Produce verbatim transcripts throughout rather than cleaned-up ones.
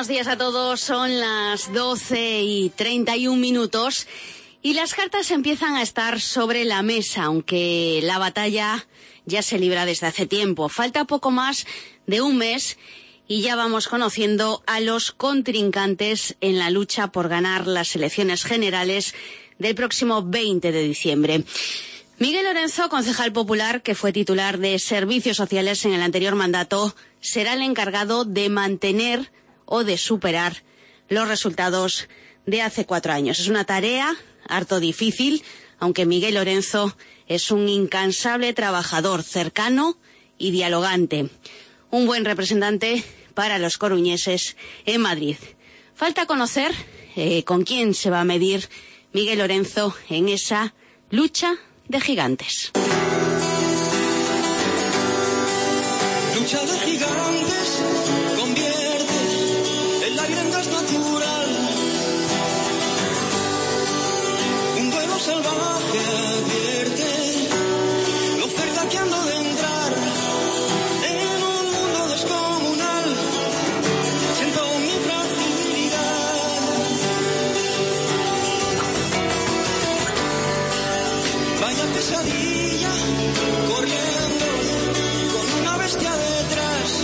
buenos días a todos. Son las doce y treinta y un minutos y las cartas empiezan a estar sobre la mesa, aunque la batalla ya se libra desde hace tiempo. Falta poco más de un mes y ya vamos conociendo a los contrincantes en la lucha por ganar las elecciones generales del próximo veinte de diciembre. Miguel Lorenzo, concejal popular que fue titular de Servicios Sociales en el anterior mandato, será el encargado de mantener o de superar los resultados de hace cuatro años. Es una tarea harto difícil, aunque Miguel Lorenzo es un incansable trabajador, cercano y dialogante. Un buen representante para los coruñeses en Madrid. Falta conocer eh, con quién se va a medir Miguel Lorenzo en esa lucha de gigantes. Lucha de gigantes, convierte el aire en gas natural. Un duelo salvaje advierte lo cerca que ando de entrar en un mundo descomunal. Siento mi fragilidad. Vaya pesadilla, corriendo con una bestia detrás.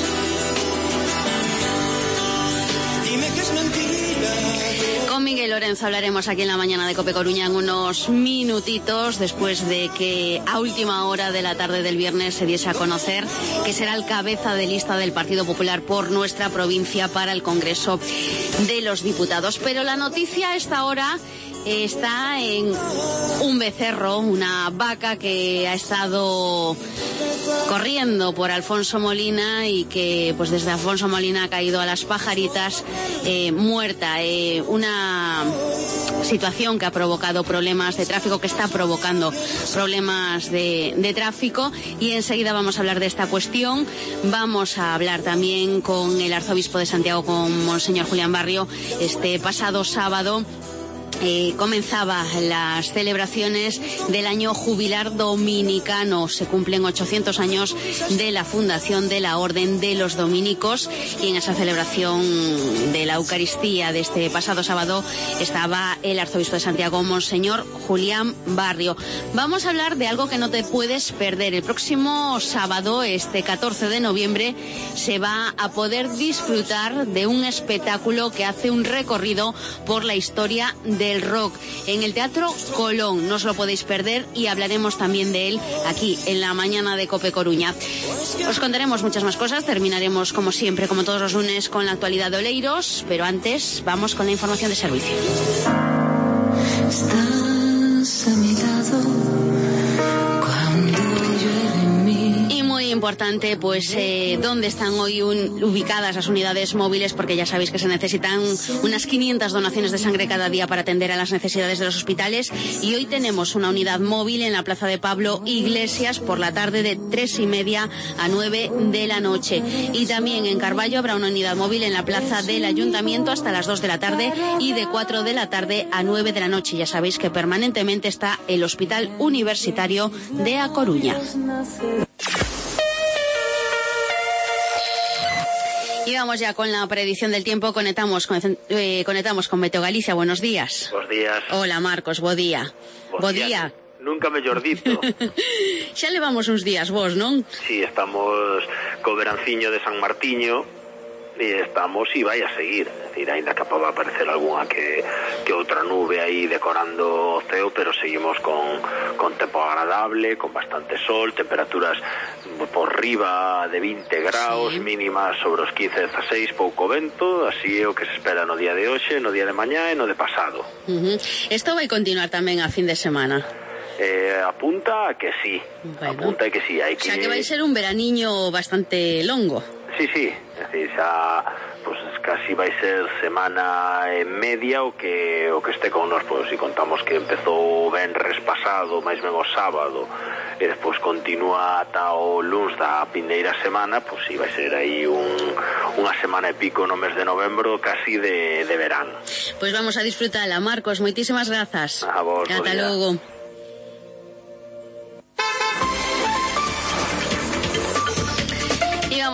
Dime que es mentira. Con Miguel Lorenzo hablaremos aquí en la mañana de COPE Coruña en unos minutitos, después de que a última hora de la tarde del viernes se diese a conocer que será el cabeza de lista del Partido Popular por nuestra provincia para el Congreso de los Diputados. Pero la noticia a esta hora está en un becerro, una vaca que ha estado corriendo por Alfonso Molina y que pues desde Alfonso Molina ha caído a las pajaritas eh, muerta. Eh, una situación que ha provocado problemas de tráfico, que está provocando problemas de, de tráfico, y enseguida vamos a hablar de esta cuestión. Vamos a hablar también con el arzobispo de Santiago, con Monseñor Julián Barrio. Este pasado sábado Eh, comenzaba las celebraciones del año jubilar dominicano. Se cumplen ochocientos años de la fundación de la Orden de los Dominicos, y en esa celebración de la Eucaristía de este pasado sábado estaba el arzobispo de Santiago, Monseñor Julián Barrio. Vamos a hablar de algo que no te puedes perder. El próximo sábado, este catorce de noviembre, se va a poder disfrutar de un espectáculo que hace un recorrido por la historia de el rock en el Teatro Colón. No os lo podéis perder y hablaremos también de él aquí en la mañana de COPE Coruña. Os contaremos muchas más cosas. Terminaremos como siempre, como todos los lunes, con la actualidad de Oleiros, pero antes vamos con la información de servicio. Estás a mi lado cuando llueve en mí. Y muy importante, pues, eh, dónde están hoy un, ubicadas las unidades móviles, porque ya sabéis que se necesitan unas quinientas donaciones de sangre cada día para atender a las necesidades de los hospitales, y hoy tenemos una unidad móvil en la plaza de Pablo Iglesias por la tarde de tres y media a nueve de la noche, y también en Carballo habrá una unidad móvil en la plaza del Ayuntamiento hasta las dos de la tarde y de cuatro de la tarde a nueve de la noche. Ya sabéis que permanentemente está el Hospital Universitario de A Coruña. Y vamos ya con la predicción del tiempo. Conectamos con, eh, conectamos con Meteo Galicia. Buenos días. Buenos días. Hola, Marcos, bo día. Bo día. Nunca mellor dito. Xa levamos uns días vos, non? Sí, estamos co veranciño de San Martiño e estamos e vai a seguir. É dicir, ainda que va a aparecer algunha que, que outra nube aí decorando o ceo, pero seguimos con, con tempo agradable, con bastante sol, temperaturas por riba de vinte graus, sí, mínimas sobre os quince, dezaseis, pouco vento. Así é o que se espera no día de hoxe, no día de mañá e no de pasado. Uh-huh. Isto vai continuar tamén a fin de semana? Eh, apunta a que sí, bueno, apunta a que sí. Hai que... O sea, que vai ser un veraniño bastante longo. Sí, sí, é dicir, xa pues, casi vai ser semana e media o que o que este con nos, pues, si contamos que empezou o venres pasado, máis ben o sábado, e despois continúa ata o luns da pindeira semana, pues si vai ser aí un, unha semana e pico no mes de novembro, casi de, de verán. Pois pues vamos a disfrutala, Marcos, moitísimas grazas. A vos, ata logo.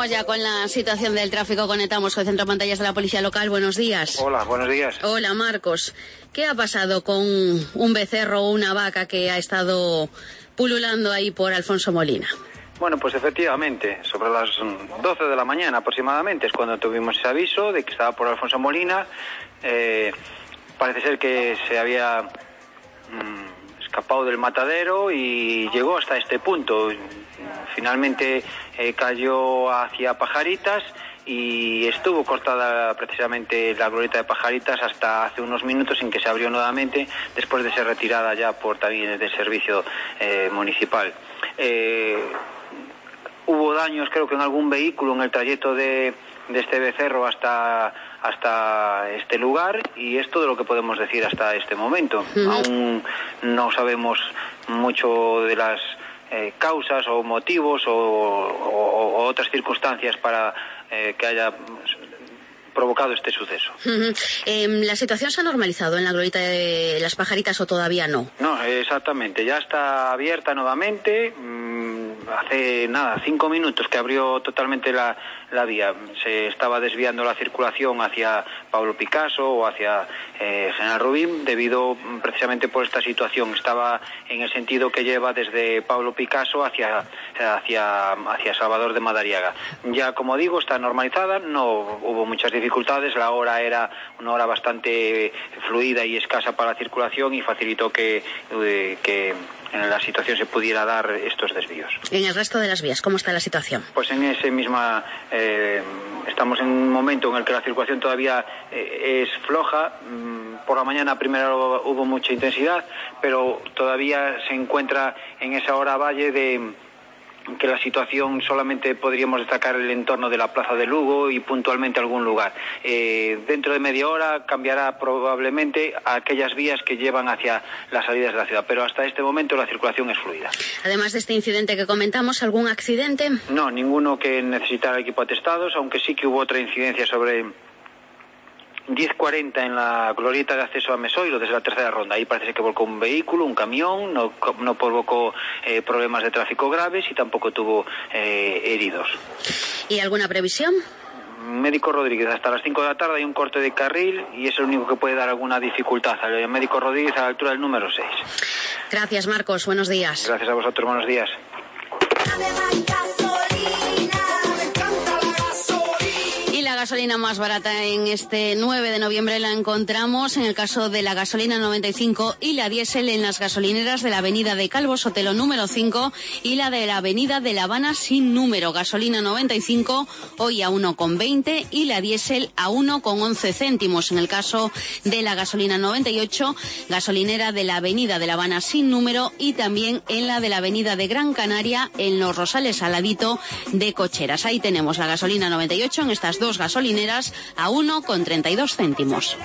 Vamos ya con la situación del tráfico. Conectamos con el centro de pantallas de la policía local. Buenos días. Hola, buenos días. Hola, Marcos. ¿Qué ha pasado con un becerro o una vaca que ha estado pululando ahí por Alfonso Molina? Bueno, pues efectivamente, sobre las doce de la mañana aproximadamente es cuando tuvimos ese aviso de que estaba por Alfonso Molina. Eh, parece ser que se había mmm, escapado del matadero y llegó hasta este punto. Finalmente eh, cayó hacia Pajaritas y estuvo cortada precisamente la glorieta de Pajaritas hasta hace unos minutos, en que se abrió nuevamente después de ser retirada ya por también del servicio eh, municipal. Eh, hubo daños, creo que en algún vehículo en el trayecto de, de este becerro hasta, hasta este lugar, y es todo lo que podemos decir hasta este momento. Uh-huh. Aún no sabemos mucho de las Eh, causas o motivos o, o, o otras circunstancias para eh, que haya provocado este suceso. Uh-huh. Eh, ¿La situación se ha normalizado en la glorieta de las Pajaritas o todavía no? No, exactamente, ya está abierta nuevamente. Hace nada, cinco minutos que abrió totalmente la, la vía. Se estaba desviando la circulación hacia Pablo Picasso o hacia eh, General Rubín, debido precisamente por esta situación. Estaba en el sentido que lleva desde Pablo Picasso hacia, hacia, hacia Salvador de Madariaga. Ya, como digo, está normalizada, no hubo muchas dificultades. La hora era una hora bastante fluida y escasa para la circulación y facilitó que, eh, que en la situación se pudiera dar estos desvíos. ¿En el resto de las vías cómo está la situación? Pues en ese misma eh, estamos en un momento en el que la circulación todavía eh, es floja. Por la mañana primero hubo mucha intensidad, pero todavía se encuentra en esa hora valle de que la situación solamente podríamos destacar el entorno de la Plaza de Lugo y puntualmente algún lugar. Eh, dentro de media hora cambiará probablemente a aquellas vías que llevan hacia las salidas de la ciudad, pero hasta este momento la circulación es fluida. Además de este incidente que comentamos, ¿algún accidente? No, ninguno que necesitara equipo atestados, aunque sí que hubo otra incidencia sobre diez cuarenta en la glorieta de acceso a Mesoiro, desde la tercera ronda. Ahí parece que volcó un vehículo, un camión, no, no provocó eh, problemas de tráfico graves y tampoco tuvo eh, heridos. ¿Y alguna previsión? Médico Rodríguez, hasta las cinco de la tarde hay un corte de carril y es el único que puede dar alguna dificultad. El Médico Rodríguez a la altura del número seis. Gracias, Marcos. Buenos días. Gracias a vosotros. Buenos días. La gasolina más barata en este nueve de noviembre la encontramos en el caso de la gasolina noventa y cinco y la diésel en las gasolineras de la avenida de Calvo Sotelo número cinco y la de la avenida de La Habana sin número. Gasolina noventa y cinco hoy a uno con veinte y la diésel a uno con once céntimos. En el caso de la gasolina noventa y ocho, gasolinera de la avenida de La Habana sin número y también en la de la avenida de Gran Canaria en Los Rosales al ladito de Cocheras. Ahí tenemos la gasolina noventa y ocho en estas dos gasolineras a uno con treinta y dos céntimos.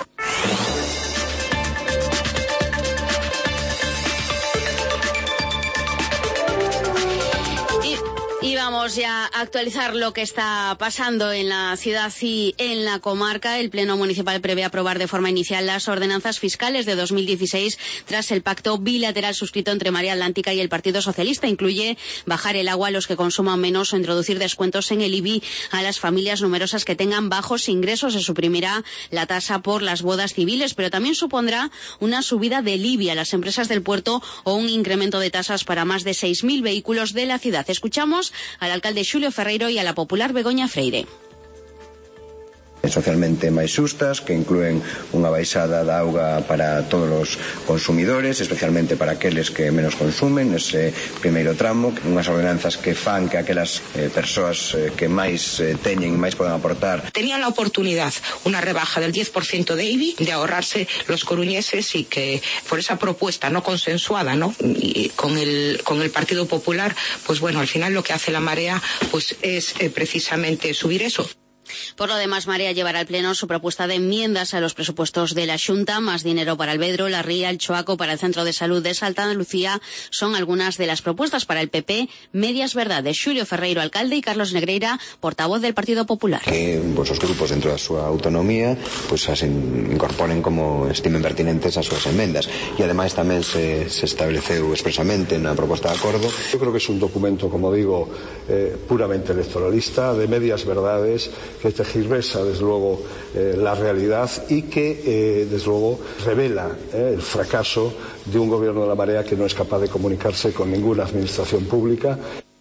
Y vamos ya a actualizar lo que está pasando en la ciudad y en la comarca. El Pleno Municipal prevé aprobar de forma inicial las ordenanzas fiscales de dos mil dieciséis tras el pacto bilateral suscrito entre Marea Atlántica y el Partido Socialista. Incluye bajar el agua a los que consuman menos o introducir descuentos en el I B I a las familias numerosas que tengan bajos ingresos. Se suprimirá la tasa por las bodas civiles, pero también supondrá una subida del I B I a las empresas del puerto o un incremento de tasas para más de seis mil vehículos de la ciudad. Escuchamos al alcalde Xulio Ferreiro y a la popular Begoña Freire. Socialmente máis xustas, que inclúen unha baixada da auga para todos os consumidores, especialmente para aqueles que menos consumen nese primeiro tramo, unhas ordenanzas que fan que aquelas eh, persoas eh, que máis eh, teñen e máis poden aportar. Tenían la oportunidad, una rebaja del diez por ciento de I B I, de ahorrarse los coruñeses y que por esa propuesta no consensuada, ¿no? Y con el con el Partido Popular, pues bueno, al final lo que hace la Marea pues es eh, precisamente subir eso. Por lo demás, Marea llevará al Pleno su propuesta de enmiendas a los presupuestos de la Xunta, más dinero para el Vedro, la Ría, el Choaco, para el Centro de Salud de Santa Lucía. Son algunas de las propuestas para el P P. Medias verdades. Xulio Ferreiro, alcalde, y Carlos Negreira, portavoz del Partido Popular. Que pues, os grupos dentro da súa autonomía pues as incorporen como estimen pertinentes as súas enmendas. E ademais tamén se, se estableceu expresamente na proposta de acordo. Yo creo que es un documento, como digo, eh, puramente electoralista, de medias verdades, que tergiversa desde luego eh, la realidad y que eh, desde luego revela eh, el fracaso de un gobierno de la Marea que no es capaz de comunicarse con ninguna administración pública.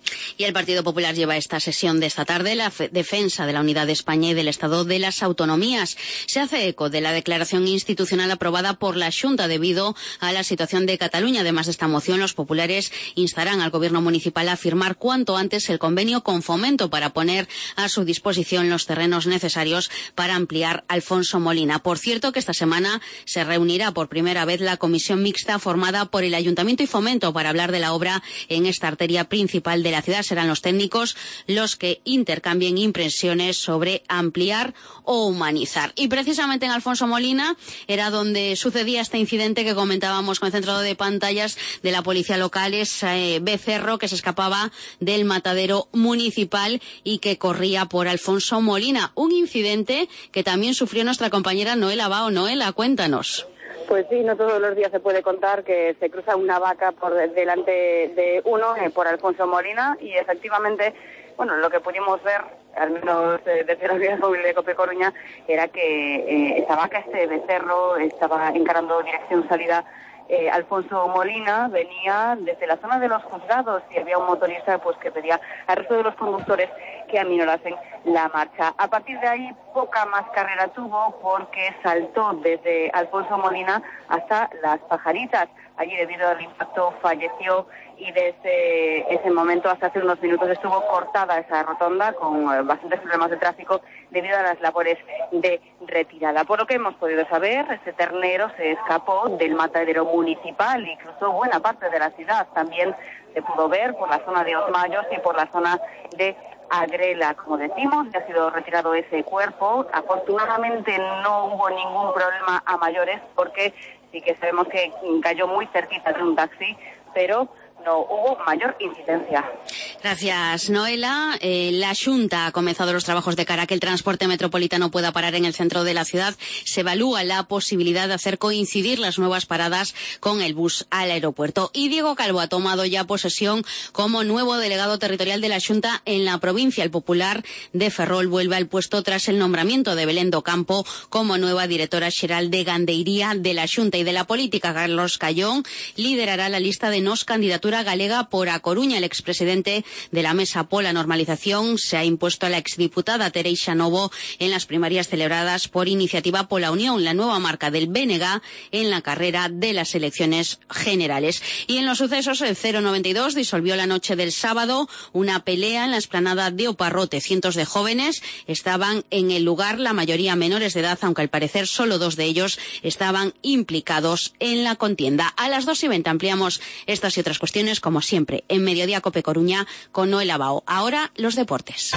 Y el Partido Popular lleva esta sesión de esta tarde la defensa de la unidad de España y del Estado de las Autonomías. Se hace eco de la declaración institucional aprobada por la Xunta debido a la situación de Cataluña. Además de esta moción, los populares instarán al Gobierno municipal a firmar cuanto antes el convenio con Fomento para poner a su disposición los terrenos necesarios para ampliar Alfonso Molina. Por cierto, que esta semana se reunirá por primera vez la comisión mixta formada por el Ayuntamiento y Fomento para hablar de la obra en esta arteria principal de la ciudad. Serán los técnicos los que intercambien impresiones sobre ampliar o humanizar. Y precisamente en Alfonso Molina era donde sucedía este incidente que comentábamos con el centro de pantallas de la policía local, es eh, Becerro, que se escapaba del matadero municipal y que corría por Alfonso Molina. Un incidente que también sufrió nuestra compañera Noela Bao. Noela, cuéntanos. Pues sí, no todos los días se puede contar que se cruza una vaca por delante de uno, eh, por Alfonso Molina, y efectivamente, bueno, lo que pudimos ver, al menos eh, desde la unidad móvil de Cope Coruña, era que eh, esta vaca, este becerro, estaba encarando dirección salida Eh, Alfonso Molina, venía desde la zona de los juzgados y había un motorista pues que pedía al resto de los conductores que aminorasen la marcha. A partir de ahí poca más carrera tuvo porque saltó desde Alfonso Molina hasta Las Pajaritas. Allí, debido al impacto, falleció y desde ese momento hasta hace unos minutos estuvo cortada esa rotonda con bastantes problemas de tráfico debido a las labores de retirada. Por lo que hemos podido saber, este ternero se escapó del matadero municipal y cruzó buena parte de la ciudad. También se pudo ver por la zona de Osmayos y por la zona de Agrela. Como decimos, ya ha sido retirado ese cuerpo. Afortunadamente no hubo ningún problema a mayores porque sí que sabemos que cayó muy cerquita de un taxi, pero no hubo mayor incidencia. Gracias, Noela. Eh, la Xunta ha comenzado los trabajos de cara a que el transporte metropolitano pueda parar en el centro de la ciudad. Se evalúa la posibilidad de hacer coincidir las nuevas paradas con el bus al aeropuerto. Y Diego Calvo ha tomado ya posesión como nuevo delegado territorial de la Xunta en la provincia. El Popular de Ferrol vuelve al puesto tras el nombramiento de Belén do Campo como nueva directora xeral de Gandeiría de la Xunta. Y de la política, Carlos Callón liderará la lista de nos candidatura galega por A Coruña. El expresidente de la Mesa pola Normalización se ha impuesto a la exdiputada Tereixa Novo en las primarias celebradas por Iniciativa pola Unión, la nueva marca del B N G en la carrera de las elecciones generales. Y en los sucesos, el cero noventa y dos disolvió la noche del sábado una pelea en la explanada de Oparrote. Cientos de jóvenes estaban en el lugar, la mayoría menores de edad, aunque al parecer solo dos de ellos estaban implicados en la contienda. A las dos y veinte ampliamos estas y otras cuestiones, como siempre, en Mediodía Cope Coruña con Noela Bao. Ahora, los deportes.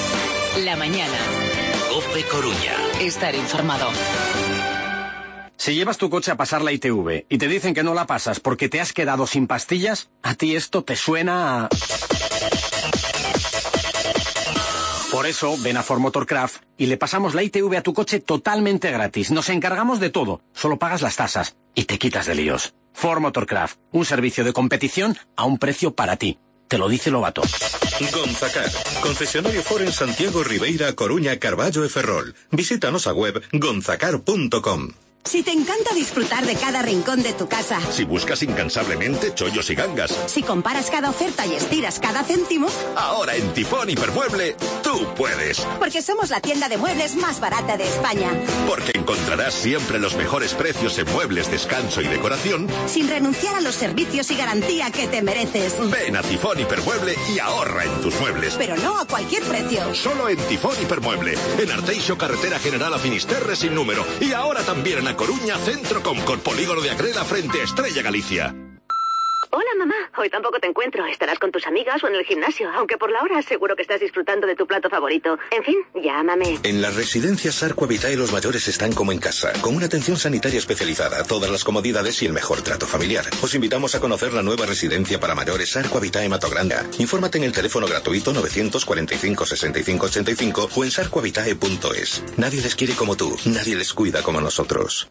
La mañana. Cope Coruña. Estar informado. Si llevas tu coche a pasar la I T V y te dicen que no la pasas porque te has quedado sin pastillas, a ti esto te suena a... Por eso, ven a Ford Motorcraft y le pasamos la I T V a tu coche totalmente gratis. Nos encargamos de todo, solo pagas las tasas y te quitas de líos. Ford Motorcraft, un servicio de competición a un precio para ti. Te lo dice Lobato. Gonzacar, concesionario Ford en Santiago, Ribeira, Coruña, Carballo e Ferrol. Visítanos a web gonzacar punto com. Si te encanta disfrutar de cada rincón de tu casa. Si buscas incansablemente chollos y gangas. Si comparas cada oferta y estiras cada céntimo. Ahora en Tifón Hipermueble, tú puedes. Porque somos la tienda de muebles más barata de España. Porque encontrarás siempre los mejores precios en muebles, descanso y decoración. Sin renunciar a los servicios y garantía que te mereces. Ven a Tifón Hipermueble y ahorra en tus muebles. Pero no a cualquier precio. Solo en Tifón Hipermueble. En Arteixo, carretera general a Finisterre sin número. Y ahora también en A Coruña, Centro Comcor, polígono de Agrela frente a Estrella Galicia. Hola, mamá. Hoy tampoco te encuentro. Estarás con tus amigas o en el gimnasio, aunque por la hora seguro que estás disfrutando de tu plato favorito. En fin, llámame. En las residencias Arqua Vitae los mayores están como en casa, con una atención sanitaria especializada, todas las comodidades y el mejor trato familiar. Os invitamos a conocer la nueva residencia para mayores Arqua Vitae Matogranda. Infórmate en el teléfono gratuito novecientos cuarenta y cinco sesenta y cinco ochenta y cinco o en sarquavitae punto es. Nadie les quiere como tú, nadie les cuida como nosotros.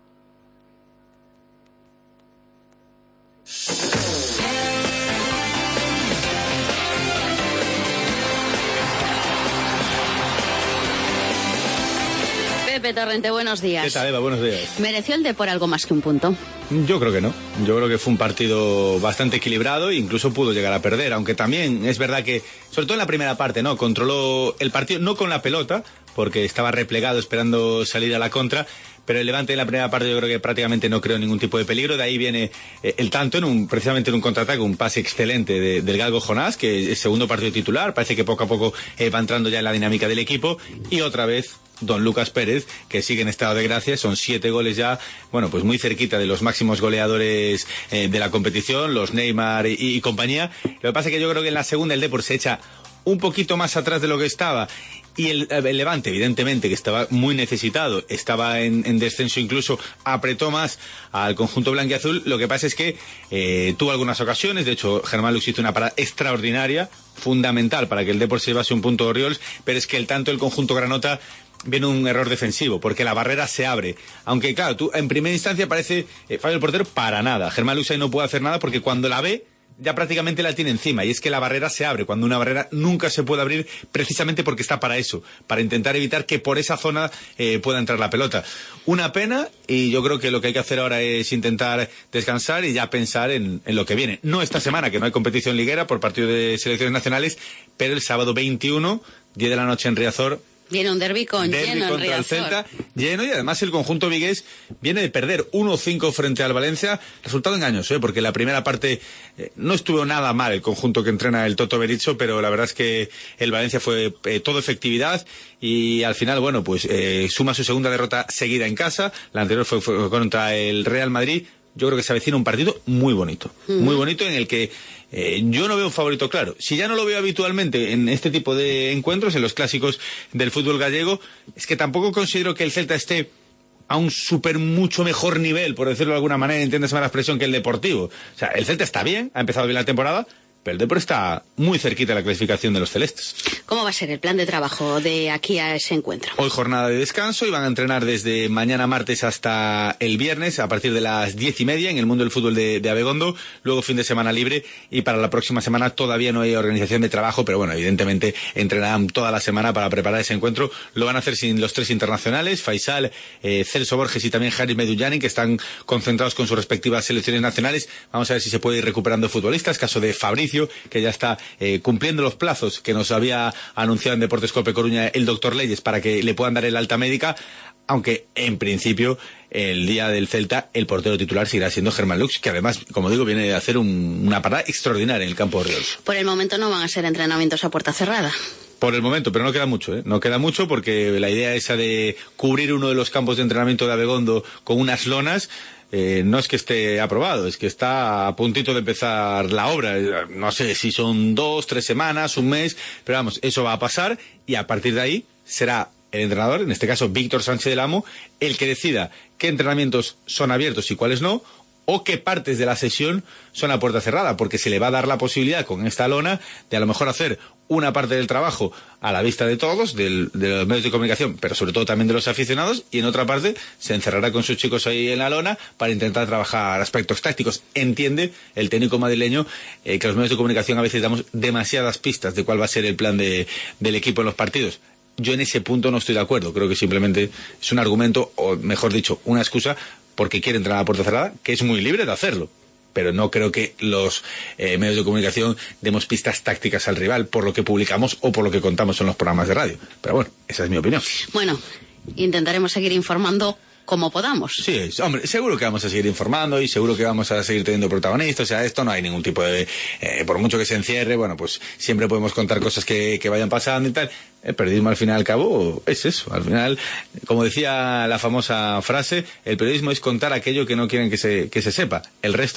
Pepe Torrente, buenos días. ¿Qué tal, Eva? Buenos días. ¿Mereció el Depor algo más que un punto? Yo creo que no. Yo creo que fue un partido bastante equilibrado e incluso pudo llegar a perder, aunque también es verdad que, sobre todo en la primera parte, ¿no? Controló el partido, no con la pelota, porque estaba replegado esperando salir a la contra, pero el Levante en la primera parte yo creo que prácticamente no creó ningún tipo de peligro. De ahí viene eh, el tanto, en un, precisamente en un contraataque, un pase excelente de, del Galgo Jonás, que es segundo partido titular, parece que poco a poco eh, va entrando ya en la dinámica del equipo, y otra vez don Lucas Pérez, que sigue en estado de gracia, son siete goles ya, bueno, pues muy cerquita de los máximos goleadores eh, de la competición, los Neymar y, y compañía. Lo que pasa es que yo creo que en la segunda el Depor se echa un poquito más atrás de lo que estaba, y el, el Levante, evidentemente, que estaba muy necesitado, estaba en, en descenso incluso, apretó más al conjunto blanquiazul. Lo que pasa es que eh, tuvo algunas ocasiones, de hecho Germán Lux hizo una parada extraordinaria, fundamental para que el Depor se llevase un punto de Oriols, pero es que el tanto el conjunto granota viene un error defensivo, porque la barrera se abre. Aunque, claro, tú en primera instancia parece eh, fallo del portero para nada. Germán Lux ahí no puede hacer nada porque cuando la ve, ya prácticamente la tiene encima. Y es que la barrera se abre, cuando una barrera nunca se puede abrir, precisamente porque está para eso, para intentar evitar que por esa zona eh, pueda entrar la pelota. Una pena, y yo creo que lo que hay que hacer ahora es intentar descansar y ya pensar en, en lo que viene. No esta semana, que no hay competición liguera por partido de selecciones nacionales, pero el sábado veintiuno, diez de la noche en Riazor, Viene un derbi con derbi lleno contra en el Celta, lleno, y además el conjunto vigués viene de perder uno cinco frente al Valencia. Resultado engañoso, ¿eh? Porque la primera parte eh, no estuvo nada mal el conjunto que entrena el Toto Berizzo, pero la verdad es que el Valencia fue eh, todo efectividad y al final, bueno, pues eh, suma su segunda derrota seguida en casa. La anterior fue, fue contra el Real Madrid. Yo creo que se avecina un partido muy bonito, uh-huh. muy bonito, en el que eh, yo no veo un favorito claro. Si ya no lo veo habitualmente en este tipo de encuentros, en los clásicos del fútbol gallego, es que tampoco considero que el Celta esté a un súper mucho mejor nivel, por decirlo de alguna manera, entiéndase la expresión, que el Deportivo. O sea, el Celta está bien, ha empezado bien la temporada, pero el Depor está muy cerquita de la clasificación de los celestes. ¿Cómo va a ser el plan de trabajo de aquí a ese encuentro? Hoy jornada de descanso y van a entrenar desde mañana martes hasta el viernes a partir de las diez y media en el Mundo del Fútbol de, de Abegondo. Luego fin de semana libre, y para la próxima semana todavía no hay organización de trabajo, pero bueno, evidentemente entrenarán toda la semana para preparar ese encuentro. Lo van a hacer sin los tres internacionales, Faisal, eh, Celso Borges y también Haris Medullani, que están concentrados con sus respectivas selecciones nacionales. Vamos a ver si se puede ir recuperando futbolistas, caso de Fabricio, que ya está eh, cumpliendo los plazos que nos había anunciado en Deportes Cope Coruña el doctor Leyes para que le puedan dar el alta médica, aunque en principio el día del Celta el portero titular seguirá siendo Germán Lux, que además, como digo, viene de hacer un, una parada extraordinaria en el campo de Oriols. Por el momento no van a ser entrenamientos a puerta cerrada. Por el momento, pero no queda mucho, ¿eh? No queda mucho, porque la idea esa de cubrir uno de los campos de entrenamiento de Abegondo con unas lonas, Eh, no es que esté aprobado, es que está a puntito de empezar la obra. No sé si son dos, tres semanas, un mes, pero vamos, eso va a pasar, y a partir de ahí será el entrenador, en este caso Víctor Sánchez del Amo, el que decida qué entrenamientos son abiertos y cuáles no, o qué partes de la sesión son a puerta cerrada, porque se le va a dar la posibilidad con esta lona de a lo mejor hacer una parte del trabajo a la vista de todos, del, de los medios de comunicación, pero sobre todo también de los aficionados, y en otra parte se encerrará con sus chicos ahí en la lona para intentar trabajar aspectos tácticos. Entiende el técnico madrileño eh, que los medios de comunicación a veces damos demasiadas pistas de cuál va a ser el plan de, del equipo en los partidos. Yo en ese punto no estoy de acuerdo, creo que simplemente es un argumento, o mejor dicho, una excusa, porque quiere entrenar a puerta cerrada, que es muy libre de hacerlo. Pero no creo que los eh, medios de comunicación demos pistas tácticas al rival por lo que publicamos o por lo que contamos en los programas de radio. Pero bueno, esa es mi opinión. Bueno, intentaremos seguir informando como podamos. Sí, hombre, seguro que vamos a seguir informando y seguro que vamos a seguir teniendo protagonistas. O sea, esto no hay ningún tipo de... Eh, por mucho que se encierre, bueno, pues siempre podemos contar cosas que, que vayan pasando y tal. El periodismo, al fin y al cabo, es eso. Al final, como decía la famosa frase, el periodismo es contar aquello que no quieren que se, que se sepa. El resto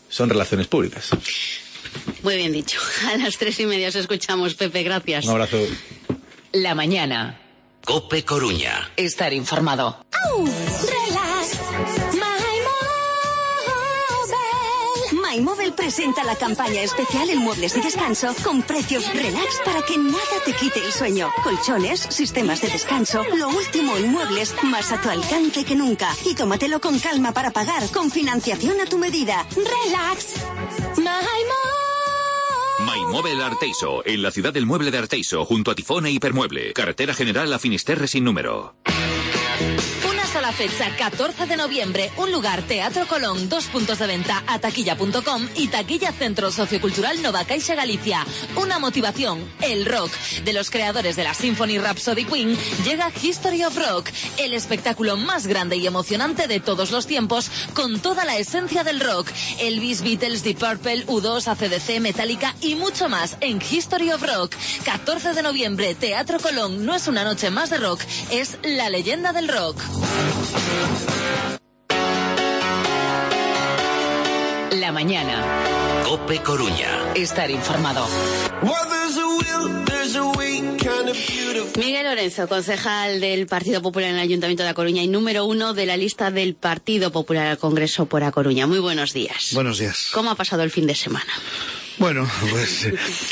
son relaciones públicas. Muy bien dicho. A las tres y media os escuchamos, Pepe, gracias. Un abrazo. La mañana. Cope Coruña. Estar informado. ¡Au! ¡Relax! MyMobile. MyMobile presenta la campaña especial en muebles de descanso con precios relax para que nada te quite el sueño. Colchones, sistemas de descanso, lo último en muebles, más a tu alcance que nunca. Y tómatelo con calma para pagar, con financiación a tu medida. ¡Relax! MyMobile. MyMobile Arteiso, en la ciudad del mueble de Arteiso, junto a Tifón e Hipermueble. Carretera General a Finisterre sin número. Una sola fecha, catorce de noviembre, un lugar, Teatro Colón, dos puntos de venta, ataquilla punto com y Taquilla Centro Sociocultural Nova Caixa Galicia. Una motivación, el rock. De los creadores de la Symphony Rhapsody Queen, llega History of Rock, el espectáculo más grande y emocionante de todos los tiempos, con toda la esencia del rock. Elvis, Beatles, Deep Purple, U dos, A C D C, Metallica y mucho más en History of Rock. catorce de noviembre, Teatro Colón. No es una noche más de rock, es la leyenda del rock. La mañana. Cope Coruña. Estar informado. Miguel Lorenzo, concejal del Partido Popular en el Ayuntamiento de A Coruña y número uno de la lista del Partido Popular al Congreso por A Coruña. Muy buenos días. Buenos días. ¿Cómo ha pasado el fin de semana? Bueno, pues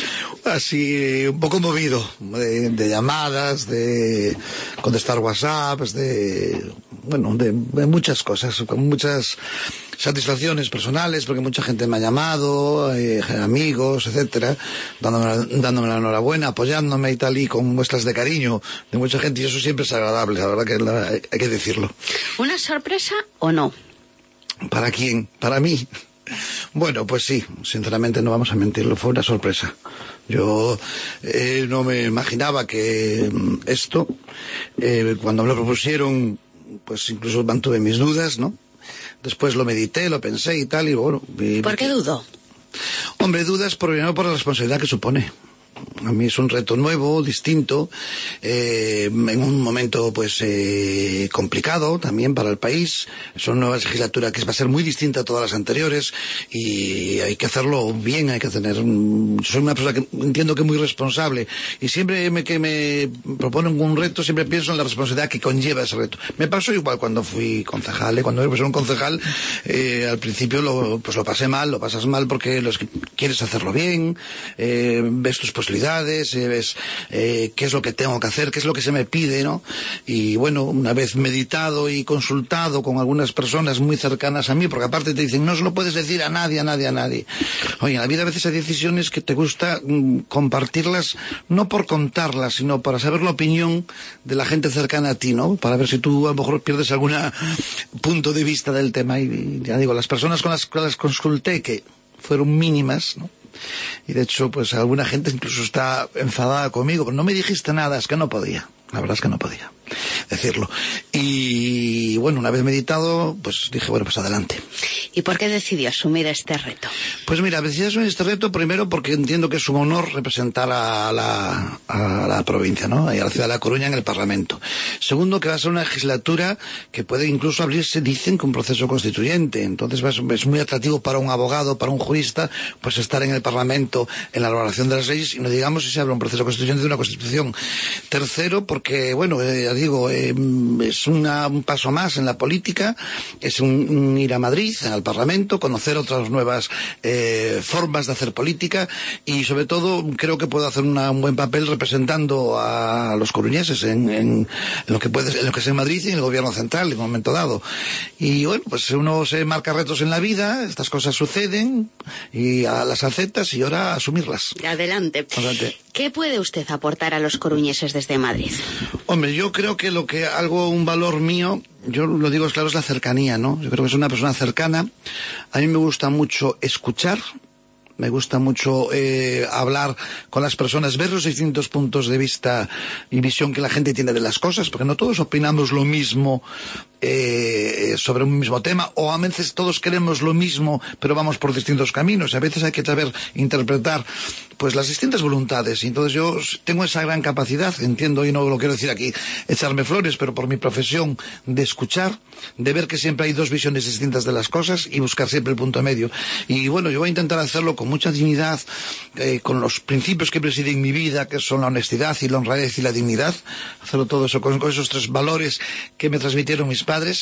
así un poco movido, de, de llamadas, de contestar WhatsApps, de, bueno, de, de muchas cosas, con muchas satisfacciones personales, porque mucha gente me ha llamado, eh, amigos, etcétera, dándome, dándome la enhorabuena, apoyándome y tal, y con muestras de cariño de mucha gente, y eso siempre es agradable, la verdad que la, hay que decirlo. ¿Una sorpresa o no? ¿Para quién? ¿Para mí? Bueno, pues sí, sinceramente no vamos a mentirlo, fue una sorpresa. Yo eh, no me imaginaba que mm, esto, eh, cuando me lo propusieron, pues incluso mantuve mis dudas, ¿no? Después lo medité, lo pensé y tal, y bueno... Y, ¿Por qué dudó? Hombre, dudas primero por la responsabilidad que supone. A mí es un reto nuevo, distinto, eh, en un momento pues eh, complicado también para el país. Es una nueva legislatura que va a ser muy distinta a todas las anteriores y hay que hacerlo bien, hay que tener... Soy una persona que entiendo que es muy responsable y siempre me, que me proponen un reto siempre pienso en la responsabilidad que conlleva ese reto. Me pasó igual cuando fui concejal, ¿eh? Cuando era un concejal eh, al principio lo, pues lo pasé mal, lo pasas mal porque los que quieres hacerlo bien, eh, ves tus posibilidades, eh, ves eh, qué es lo que tengo que hacer, qué es lo que se me pide, ¿no? Y bueno, una vez meditado y consultado con algunas personas muy cercanas a mí, porque aparte te dicen, no se lo puedes decir a nadie, a nadie, a nadie. Oye, en la vida a veces hay decisiones que te gusta mm, compartirlas, no por contarlas, sino para saber la opinión de la gente cercana a ti, ¿no? Para ver si tú a lo mejor pierdes algún punto de vista del tema. Y ya digo, las personas con las que las consulté, que fueron mínimas, ¿no? Y de hecho, pues alguna gente incluso está enfadada conmigo, pero no me dijiste nada, es que no podía. La verdad es que no podía decirlo. Y bueno, una vez meditado, pues dije, bueno, pues adelante. ¿Y por qué decidió asumir este reto? Pues mira, decidí asumir este reto primero porque entiendo que es un honor representar a la, a la provincia, ¿no? Y a la ciudad de La Coruña en el Parlamento. Segundo, que va a ser una legislatura que puede incluso abrirse, dicen, con proceso constituyente. Entonces va a ser, es muy atractivo para un abogado, para un jurista, pues estar en el Parlamento, en la elaboración de las leyes, y no digamos si se abre un proceso constituyente de una Constitución. Tercero, porque, bueno, eh, ya digo, eh, es una, un paso más en la política, es un, un ir a Madrid, al Parlamento, conocer otras nuevas eh, formas de hacer política y sobre todo creo que puedo hacer una, un buen papel representando a los coruñeses en, en, en lo que puede, en lo que es en Madrid y en el gobierno central en un momento dado. Y bueno, pues uno se marca retos en la vida, estas cosas suceden y a las aceptas y ahora a asumirlas. Adelante. Adelante. ¿Qué puede usted aportar a los coruñeses desde Madrid? Hombre, yo creo que lo que algo, un valor mío, yo lo digo claro, es la cercanía, ¿no? Yo creo que soy una persona cercana. A mí me gusta mucho escuchar, me gusta mucho eh, hablar con las personas, ver los distintos puntos de vista y visión que la gente tiene de las cosas, porque no todos opinamos lo mismo eh, sobre un mismo tema, o a veces todos queremos lo mismo, pero vamos por distintos caminos. A veces hay que saber interpretar pues las distintas voluntades. Y entonces yo tengo esa gran capacidad, entiendo, y no lo quiero decir aquí echarme flores, pero por mi profesión, de escuchar, de ver que siempre hay dos visiones distintas de las cosas y buscar siempre el punto medio. Y bueno, yo voy a intentar hacerlo con mucha dignidad, eh, con los principios que presiden mi vida, que son la honestidad y la honradez y la dignidad, hacerlo todo eso con, con esos tres valores que me transmitieron mis padres,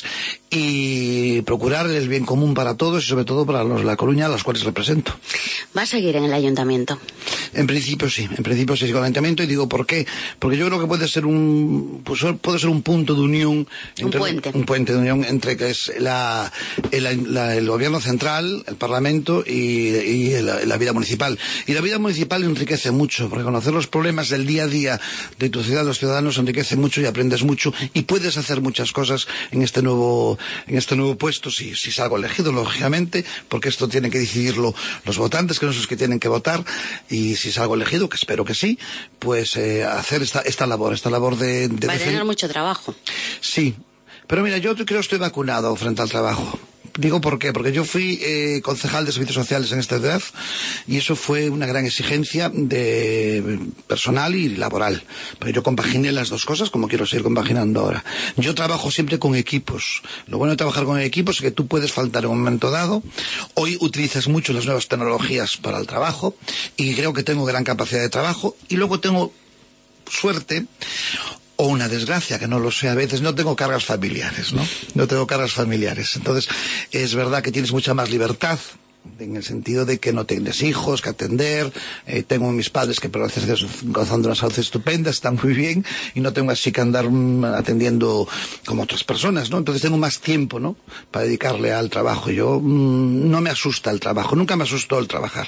y procurar el bien común para todos y sobre todo para los de La Coruña, a los cuales represento. ¿Va a seguir en el ayuntamiento? En principio sí, en principio sí sigo en el ayuntamiento, y digo ¿por qué? Porque yo creo que puede ser un pues, puede ser un punto de unión, entre, un puente, un puente de unión entre que es la, el, la, el gobierno central, el parlamento y, y la, la vida municipal. Y la vida municipal enriquece mucho, porque conocer los problemas del día a día de tu ciudad, los ciudadanos, enriquece mucho y aprendes mucho, y puedes hacer muchas cosas en este nuevo en este nuevo puesto, si, si salgo elegido, lógicamente, porque esto tienen que decidirlo los votantes, que no son los que tienen que votar, y si salgo elegido, que espero que sí, pues eh, hacer esta, esta labor, esta labor de... de Va a tener mucho trabajo. Sí, pero mira, yo creo que estoy vacunado frente al trabajo. Digo por qué, porque yo fui eh, concejal de servicios sociales en esta ciudad, y eso fue una gran exigencia de personal y laboral. Pero yo compaginé las dos cosas como quiero seguir compaginando ahora. Yo trabajo siempre con equipos. Lo bueno de trabajar con equipos es que tú puedes faltar en un momento dado. Hoy utilizas mucho las nuevas tecnologías para el trabajo, y creo que tengo gran capacidad de trabajo, y luego tengo suerte o una desgracia, que no lo sé a veces, no tengo cargas familiares, ¿no? No tengo cargas familiares. Entonces, es verdad que tienes mucha más libertad, en el sentido de que no tienes hijos que atender, eh, tengo mis padres que por veces gozan de una salud estupenda, están muy bien, y no tengo así que andar mm, atendiendo como otras personas, ¿no? Entonces tengo más tiempo, ¿no?, para dedicarle al trabajo. Yo mm, no me asusta el trabajo, nunca me asustó el trabajar.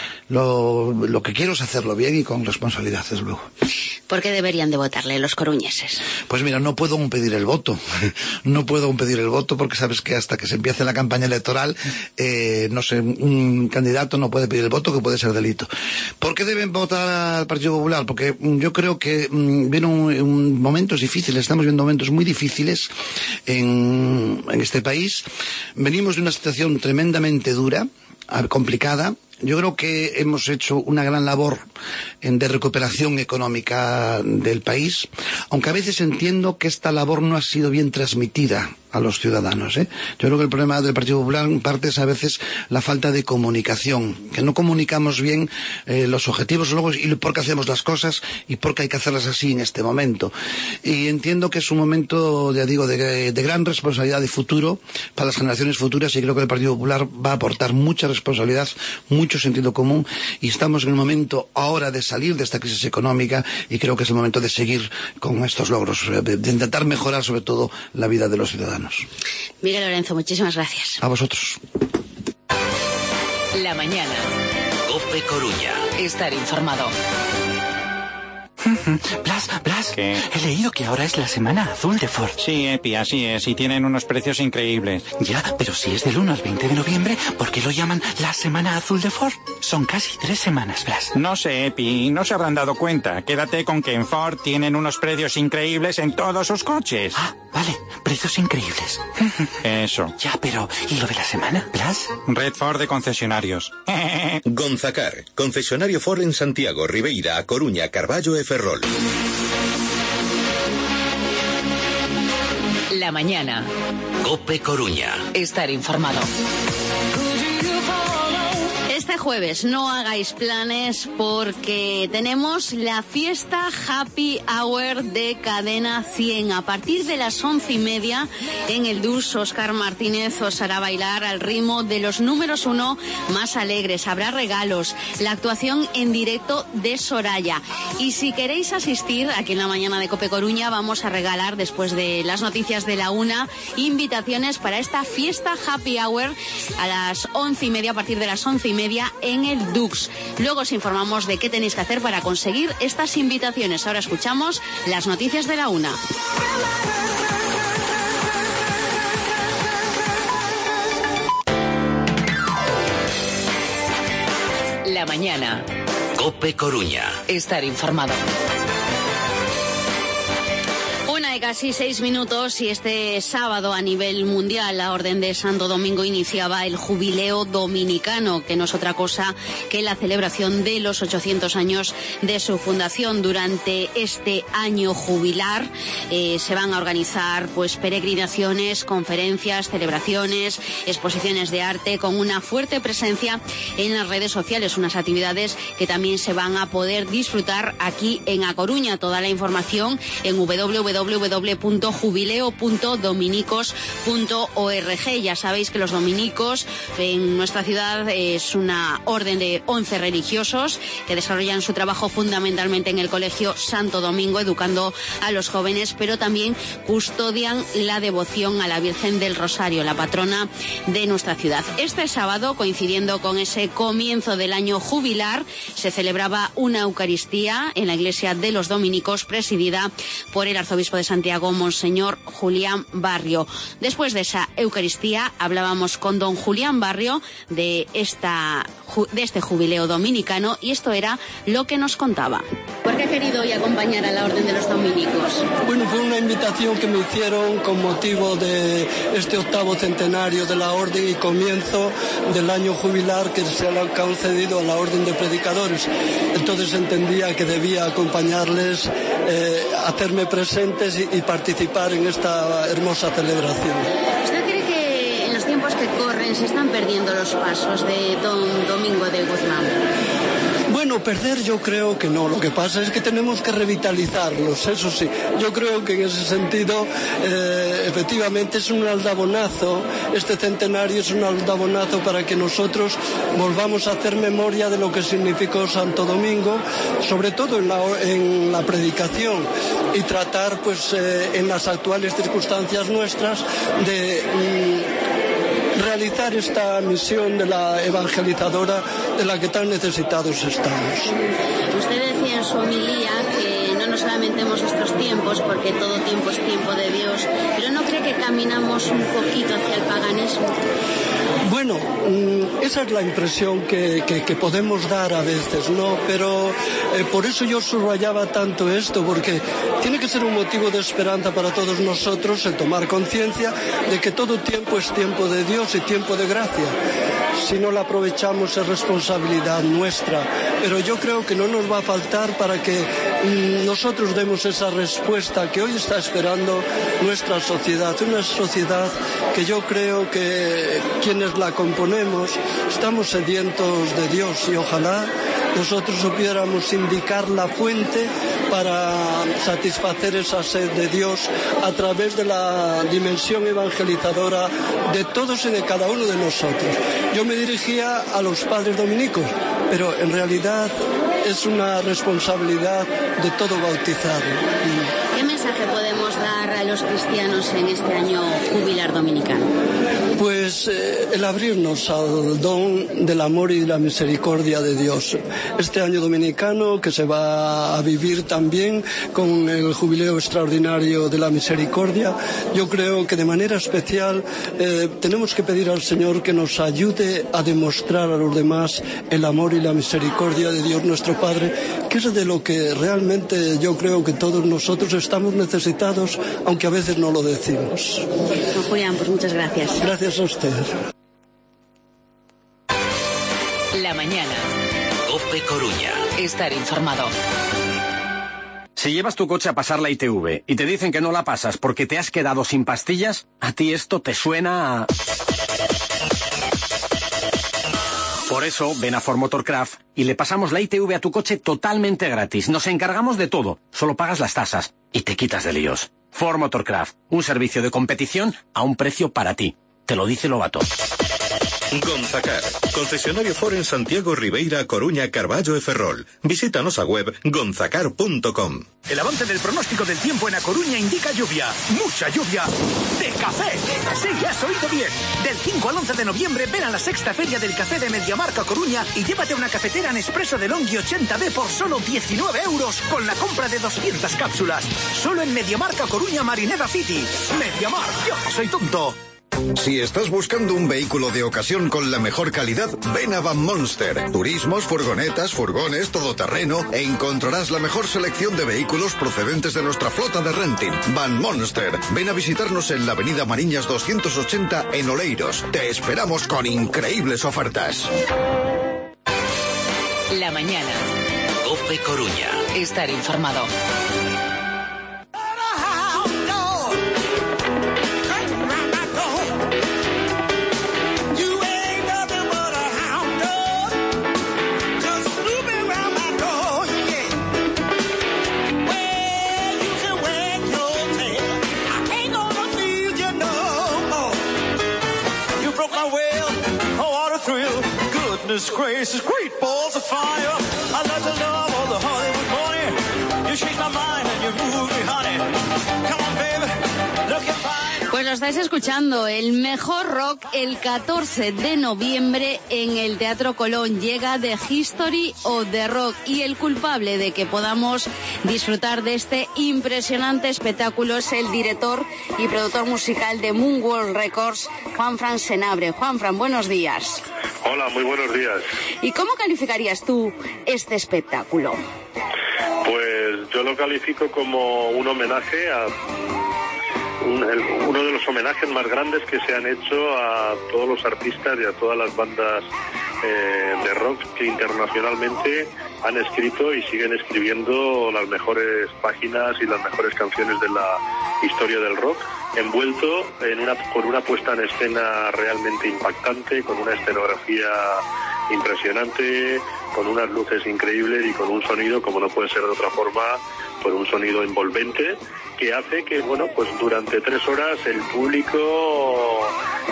Lo, lo que quiero es hacerlo bien y con responsabilidad, desde luego. ¿Por qué deberían de votarle los coruñeses? Pues mira, no puedo aún pedir el voto. No puedo aún pedir el voto, porque sabes que hasta que se empiece la campaña electoral, eh, no sé, un candidato no puede pedir el voto, que puede ser delito. ¿Por qué deben votar al Partido Popular? Porque yo creo que mmm, vienen un, un momentos difíciles, estamos viendo momentos muy difíciles en, en este país. Venimos de una situación tremendamente dura, complicada. Yo creo que hemos hecho una gran labor en, de recuperación económica del país, aunque a veces entiendo que esta labor no ha sido bien transmitida a los ciudadanos, ¿eh? Yo creo que el problema del Partido Popular en parte es a veces la falta de comunicación, que no comunicamos bien eh, los objetivos luego, y por qué hacemos las cosas y por qué hay que hacerlas así en este momento. Y entiendo que es un momento, ya digo, de, de gran responsabilidad de futuro para las generaciones futuras, y creo que el Partido Popular va a aportar mucha responsabilidad, mucho sentido común, y estamos en el momento ahora de salir de esta crisis económica, y creo que es el momento de seguir con estos logros, de intentar mejorar sobre todo la vida de los ciudadanos. Miguel Lorenzo, muchísimas gracias. A vosotros. La mañana. COPE Coruña. Estar informado. Blas, Blas, ¿qué? He leído que ahora es la semana azul de Ford. Sí, Epi, así es, y tienen unos precios increíbles. Ya, pero si es del uno al veinte de noviembre, ¿por qué lo llaman la semana azul de Ford? Son casi tres semanas, Blas. No sé, Epi, no se habrán dado cuenta. Quédate con que en Ford tienen unos precios increíbles en todos sus coches. Ah, vale, precios increíbles. Eso. Ya, pero ¿y lo de la semana, Blas? Red Ford de concesionarios. Gonzacar, concesionario Ford en Santiago, Ribeira, A Coruña, Carballo e Ferrol. La mañana. COPE Coruña. Estar informado. Este jueves no hagáis planes, porque tenemos la fiesta Happy Hour de Cadena cien. A partir de las once y media en el Dux, Óscar Martínez os hará bailar al ritmo de los números uno más alegres. Habrá regalos, la actuación en directo de Soraya. Y si queréis asistir, aquí en la mañana de COPE Coruña vamos a regalar, después de las noticias de la una, invitaciones para esta fiesta Happy Hour a las once y media, a partir de las once y media en el Dux. Luego os informamos de qué tenéis que hacer para conseguir estas invitaciones. Ahora escuchamos las noticias de la una. La mañana. COPE Coruña. Estar informado. y casi seis minutos y este sábado a nivel mundial la Orden de Santo Domingo iniciaba el Jubileo Dominicano, que no es otra cosa que la celebración de los ochocientos años de su fundación. Durante este año jubilar eh, se van a organizar pues peregrinaciones, conferencias, celebraciones, exposiciones de arte con una fuerte presencia en las redes sociales, unas actividades que también se van a poder disfrutar aquí en A Coruña. Toda la información en w w w punto jubileo punto dominicos punto org. Ya sabéis que los dominicos en nuestra ciudad es una orden de once religiosos que desarrollan su trabajo fundamentalmente en el Colegio Santo Domingo, educando a los jóvenes, pero también custodian la devoción a la Virgen del Rosario, la patrona de nuestra ciudad. Este sábado, coincidiendo con ese comienzo del año jubilar, se celebraba una Eucaristía en la iglesia de los dominicos, presidida por el arzobispo de Santiago, Monseñor Julián Barrio. Después de esa Eucaristía hablábamos con don Julián Barrio de esta de este jubileo dominicano y esto era lo que nos contaba. ¿Por qué ha querido hoy acompañar a la Orden de los Dominicos? Bueno, fue una invitación que me hicieron con motivo de este octavo centenario de la Orden y comienzo del año jubilar que se le ha concedido a la Orden de Predicadores. Entonces entendía que debía acompañarles, eh, hacerme presentes y, y participar en esta hermosa celebración. ¿Usted cree que en los tiempos que corren se están perdiendo los pasos de don Domingo de Guzmán? Bueno, perder yo creo que no. Lo que pasa es que tenemos que revitalizarlos, eso sí. Yo creo que en ese sentido, eh, efectivamente, es un aldabonazo. Este centenario es un aldabonazo para que nosotros volvamos a hacer memoria de lo que significó Santo Domingo, sobre todo en la, en la predicación, y tratar, pues, eh, en las actuales circunstancias nuestras, de mm, realizar esta misión de la evangelizadora de la que tan necesitados estamos. Usted decía en su homilía que no nos lamentemos nuestros tiempos porque todo tiempo es tiempo de Dios, pero ¿no cree que caminamos un poquito hacia el paganismo? Bueno, esa es la impresión que, que, que podemos dar a veces, ¿no? Pero eh, por eso yo subrayaba tanto esto, porque tiene que ser un motivo de esperanza para todos nosotros el tomar conciencia de que todo tiempo es tiempo de Dios y tiempo de gracia. Si no la aprovechamos es responsabilidad nuestra, pero yo creo que no nos va a faltar para que mm, nosotros demos esa respuesta que hoy está esperando nuestra sociedad, una sociedad que yo creo que quienes la componemos estamos sedientos de Dios y ojalá nosotros supiéramos indicar la fuente para satisfacer esa sed de Dios a través de la dimensión evangelizadora de todos y de cada uno de nosotros. Yo me dirigía a los padres dominicos, pero en realidad es una responsabilidad de todo bautizado. ¿Qué mensaje podemos dar a los cristianos en este año jubilar dominicano? Pues eh, el abrirnos al don del amor y la misericordia de Dios. Este año dominicano que se va a vivir también con el jubileo extraordinario de la misericordia, yo creo que de manera especial eh, tenemos que pedir al Señor que nos ayude a demostrar a los demás el amor y la misericordia de Dios nuestro Padre, que es de lo que realmente yo creo que todos nosotros estamos necesitados, aunque a veces no lo decimos. Don Julián, pues muchas gracias. Gracias a usted. La mañana. COPE Coruña. Estar informado. Si llevas tu coche a pasar la I T V y te dicen que no la pasas porque te has quedado sin pastillas, a ti esto te suena a... Por eso, ven a Ford Motorcraft y le pasamos la I T V a tu coche totalmente gratis. Nos encargamos de todo, solo pagas las tasas y te quitas de líos. Ford Motorcraft, un servicio de competición a un precio para ti. Te lo dice Lobato. Gonzacar, concesionario Ford en Santiago, Ribeira, Coruña, Carballo e Ferrol. Visítanos a web gonzacar punto com. El avance del pronóstico del tiempo en A Coruña indica lluvia, mucha lluvia, de café. Sí, has oído bien. Del cinco al once de noviembre ven a la sexta feria del café de Mediamarca Coruña y llévate una cafetera Nespresso de Longhi ochenta B por solo diecinueve euros con la compra de doscientas cápsulas. Solo en Mediamarca Coruña Marineda City. Mediamar, yo soy tonto. Si estás buscando un vehículo de ocasión con la mejor calidad, ven a Van Monster. Turismos, furgonetas, furgones, todoterreno, e encontrarás la mejor selección de vehículos procedentes de nuestra flota de renting. Van Monster. Ven a visitarnos en la avenida Mariñas doscientos ochenta en Oleiros. Te esperamos con increíbles ofertas. La mañana. COPE Coruña. Estar informado. Goodness gracious, great balls of fire. I love the love of the Hollywood morning. You change my mind and you move me, honey. Come on, baby, look at fine. Pues lo estáis escuchando, el mejor rock el catorce de noviembre en el Teatro Colón. Llega The History of the Rock, y el culpable de que podamos disfrutar de este impresionante espectáculo es el director y productor musical de Moonworld Records, Juanfran Senabre. Juanfran, buenos días. Hola, muy buenos días. ¿Y cómo calificarías tú este espectáculo? Pues yo lo califico como un homenaje a un, el, uno de los homenajes más grandes que se han hecho a todos los artistas y a todas las bandas eh, de rock que internacionalmente han escrito y siguen escribiendo las mejores páginas y las mejores canciones de la historia del rock, envuelto en una, con una puesta en escena realmente impactante, con una escenografía impresionante, con unas luces increíbles y con un sonido, como no puede ser de otra forma, pues un sonido envolvente que hace que, bueno, pues durante tres horas el público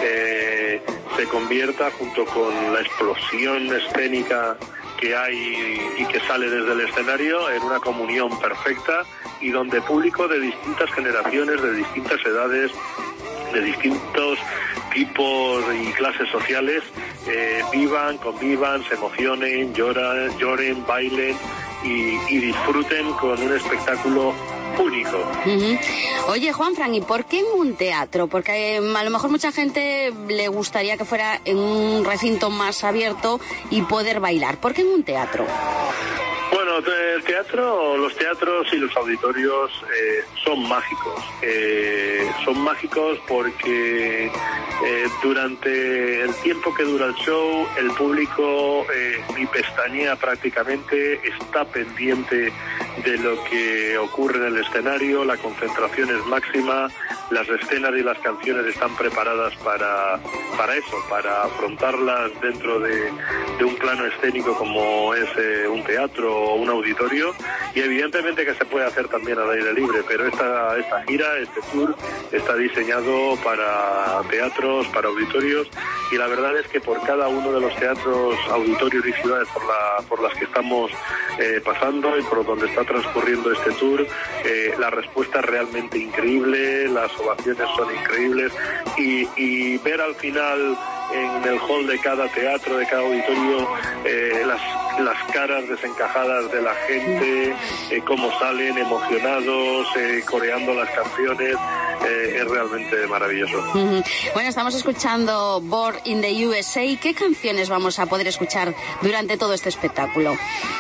eh, se convierta, junto con la explosión escénica que hay y que sale desde el escenario, en una comunión perfecta, y donde público de distintas generaciones, de distintas edades, de distintos tipos y clases sociales eh, vivan, convivan, se emocionen, lloran, lloren, bailen y, y disfruten con un espectáculo único. Uh-huh. Oye, Juanfran, ¿y por qué en un teatro? Porque eh, a lo mejor mucha gente le gustaría que fuera en un recinto más abierto y poder bailar. ¿Por qué en un teatro? Bueno, el teatro, los teatros y los auditorios eh, son mágicos. Eh, son mágicos porque eh, durante el tiempo que dura el show, el público eh, ni pestañea prácticamente, está pendiente de lo que ocurre en el escenario, la concentración es máxima, las escenas y las canciones están preparadas para, para eso, para afrontarlas dentro de, de un plano escénico como es eh, un teatro o un auditorio, y evidentemente que se puede hacer también al aire libre, pero esta, esta gira, este tour, está diseñado para teatros, para auditorios, y la verdad es que por cada uno de los teatros, auditorios y ciudades por, la, por las que estamos eh, pasando y por donde está transcurriendo este tour, eh, la respuesta es realmente increíble, las ovaciones son increíbles, y, y ver al final en el hall de cada teatro, de cada auditorio, eh, las, las caras desencajadas de la gente, eh, cómo salen emocionados, eh, coreando las canciones, eh, es realmente maravilloso. Uh-huh. Bueno, estamos escuchando Born in the U S A. ¿Qué canciones vamos a poder escuchar durante todo este espectáculo?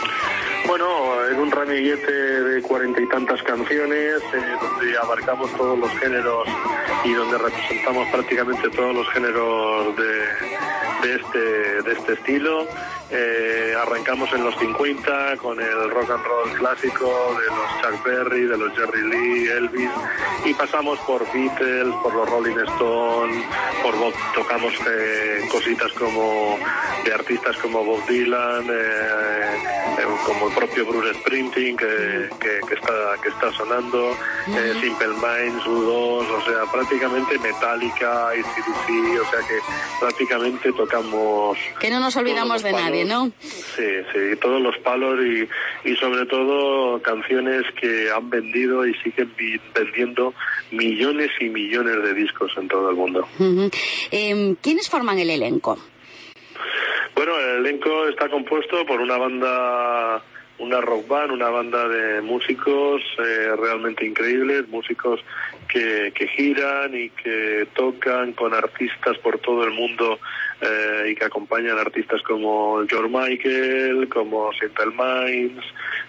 Bueno, en un ramillete de cuarenta y tantas canciones, eh, donde abarcamos todos los géneros y donde representamos prácticamente todos los géneros de, de, este, de este estilo. Eh, arrancamos en los cincuenta con el rock and roll clásico de los Chuck Berry, de los Jerry Lee, Elvis, y pasamos por Beatles, por los Rolling Stones, por Bob, tocamos eh, cositas como de artistas como Bob Dylan, eh, eh, como el propio Bruce Springsteen que, que, que está que está sonando, eh, Simple Minds, U dos, o sea, prácticamente Metallica, A C D C, o sea que prácticamente tocamos. Que no nos olvidamos de nadie, ¿no? Sí, sí, todos los palos y, y sobre todo canciones que han vendido y siguen vi- vendiendo millones y millones de discos en todo el mundo. Uh-huh. Eh, ¿Quiénes forman el elenco? Bueno, el elenco está compuesto por una banda una rock band, una banda de músicos eh, realmente increíbles, músicos que, que giran y que tocan con artistas por todo el mundo eh, y que acompañan artistas como George Michael, como Simple Minds,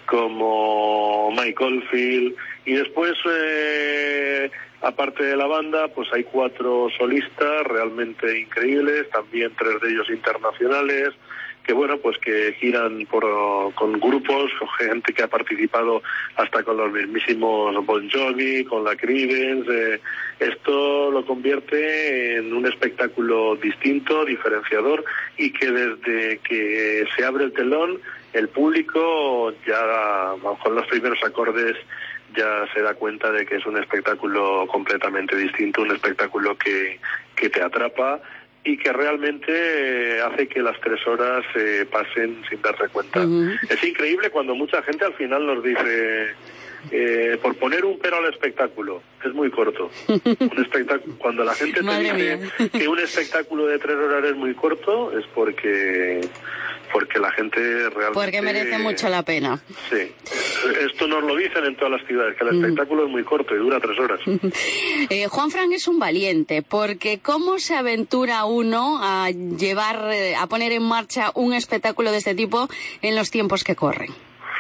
como Mike Oldfield, y después eh, aparte de la banda pues hay cuatro solistas realmente increíbles, también tres de ellos internacionales, que bueno, pues que giran por, con grupos, con gente que ha participado hasta con los mismísimos Bon Jovi, con la Creedence. Eh, esto lo convierte en un espectáculo distinto, diferenciador, y que desde que se abre el telón, el público ya con los primeros acordes ya se da cuenta de que es un espectáculo completamente distinto, un espectáculo que, que te atrapa y que realmente hace que las tres horas eh, pasen sin darse cuenta. Uh-huh. Es increíble cuando mucha gente al final nos dice, eh, por poner un pero al espectáculo, es muy corto. Un espectáculo, cuando la gente te dice que un espectáculo de tres horas es muy corto, es porque porque la gente realmente... Porque merece mucho la pena. Sí. Esto nos lo dicen en todas las ciudades, que el espectáculo es muy corto y dura tres horas. eh, Juanfran es un valiente, porque ¿cómo se aventura uno a llevar, a poner en marcha un espectáculo de este tipo en los tiempos que corren?